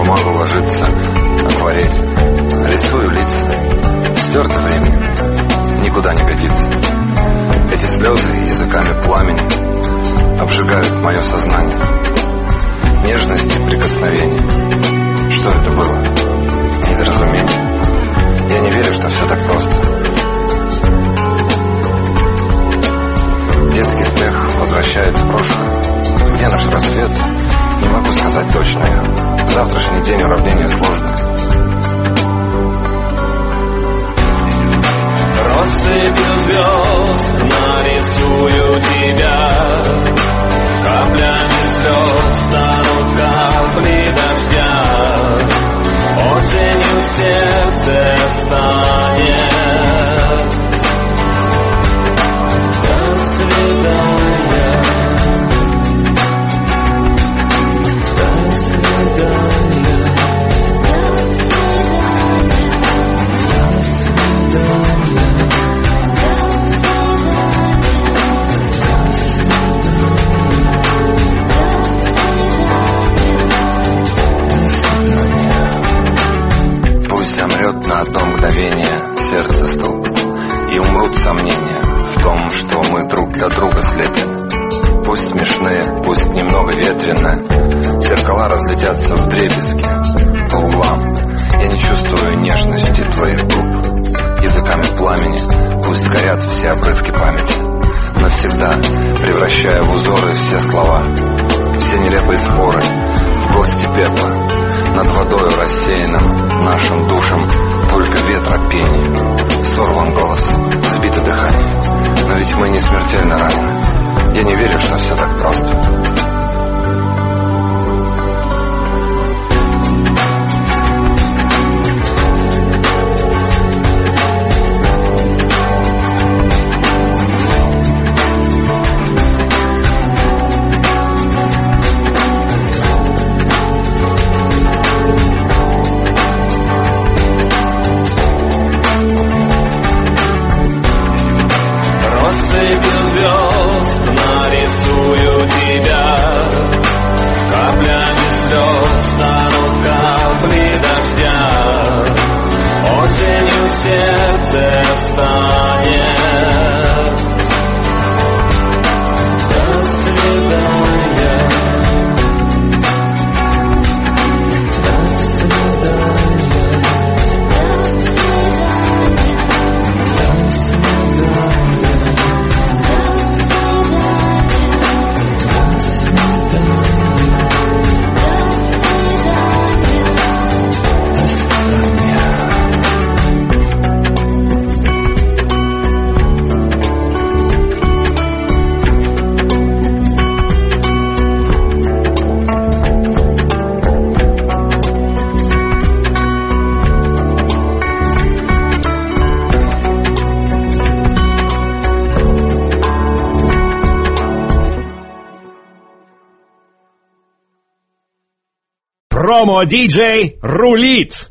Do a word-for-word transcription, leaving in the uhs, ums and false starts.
бумагу ложится акварель. Рисую лица, стерто временем, никуда не годится. Эти слезы языками пламени обжигают мое сознание. Нежность и прикосновение. Что это было? Недоразумение. Я не верю, что все так просто. Детский смех возвращает в прошлое. Где наш рассвет? Не могу сказать точно. Завтрашний день уравнение сложно. Россыпью звезд нарисую тебя, каплями слез станут капли дождя, осенью в сердце станет. До свидания, до свидания, до свидания. На одно мгновение сердце стук, и умрут сомнения в том, что мы друг для друга слепим. Пусть смешные, пусть немного ветрено, зеркала разлетятся вдребезги по углам. Я не чувствую нежности твоих губ. Языками пламени пусть горят все обрывки памяти, навсегда превращая в узоры все слова, все нелепые споры в гости пепла. Над водою рассеянным нашим душам только ветра пение. Сорван голос, сбито дыхание. Но ведь мы не смертельно ранены. Я не верю, что все так просто. Промо-диджей рулит!